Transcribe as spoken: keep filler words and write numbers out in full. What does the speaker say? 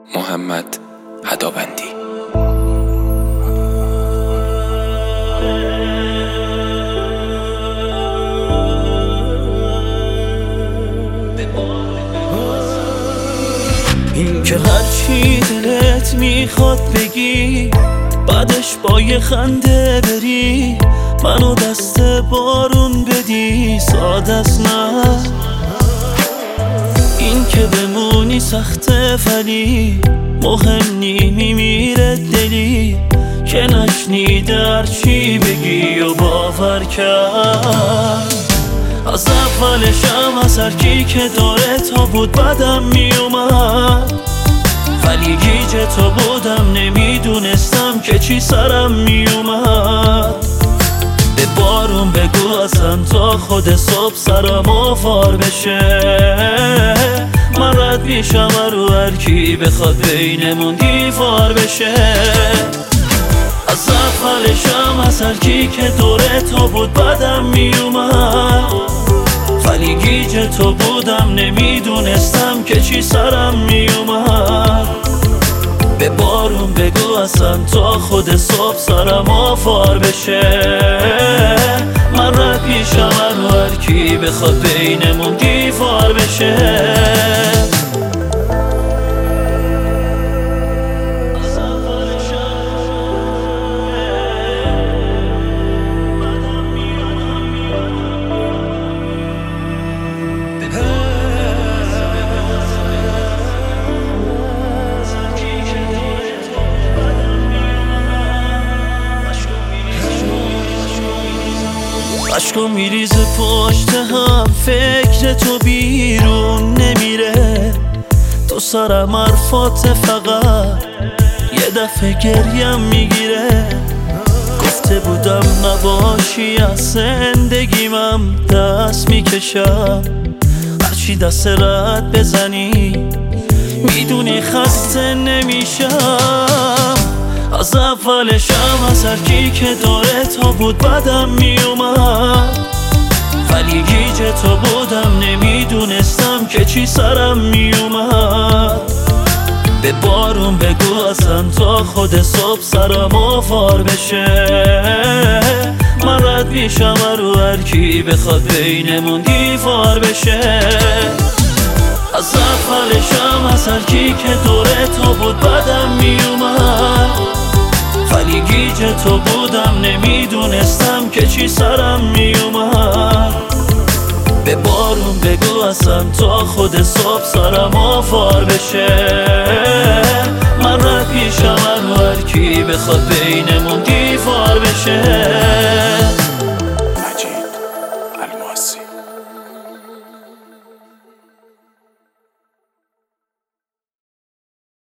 محمد هدابندی. این که هرچی دلت میخواد بگی، بعدش با یه خنده بری، منو دست بارون بدی، ساده است نه. این که بمونی سخته ولی مهم نی، میمیره دلی که نشنیده هرچی بگی و باور کرد. از اولشم از هرکی که داره تا بود بدم میومد، ولی گیج تو بودم نمیدونستم که چی سرم میومد. به بارون بگو اصلا تا خود صبح سرم آوار بشه، من رد میشم رو هرکی بخواد بینمون دیوار بشه. از اولشم از هرکی که دوره تو بود بدم میومد، ولی گیج تو بودم نمیدونستم که چی سرم میومد. به بارون بگو اصلا تا خود صبح سرم آوار بشه، من رد پیشم رو هرکی بخواد بینمون دیوار بشه. عشقم میریزه پشت هم، فکر تو بیرون نمیره، تو سرم حرفات فقط یه دفعه گریم میگیره. گفته بودم نباشی از زندگیمم دست میکشم، هرچی دست رد بزنی میدونی خسته نمیشم. از اولشم از هرکی که داره تا بود بدم میومد، ولی گیج تو بودم نمیدونستم که چی سرم میومد. به بارون بگو اصلا تا خود صبح سرم آوار بشه، من رد میشم رو هرکی بخواد بینمون دیوار بشه. از اولشم از هرکی که دوره تو بود بدم میومد، ولی گیج تو بودم نمیدونستم که چی سرم میومد. به بارون بگو اصلا تا خود صبح سرم آوار بشه، من رد پیشم رو هرکی بخواد بینمون دیوار بشه.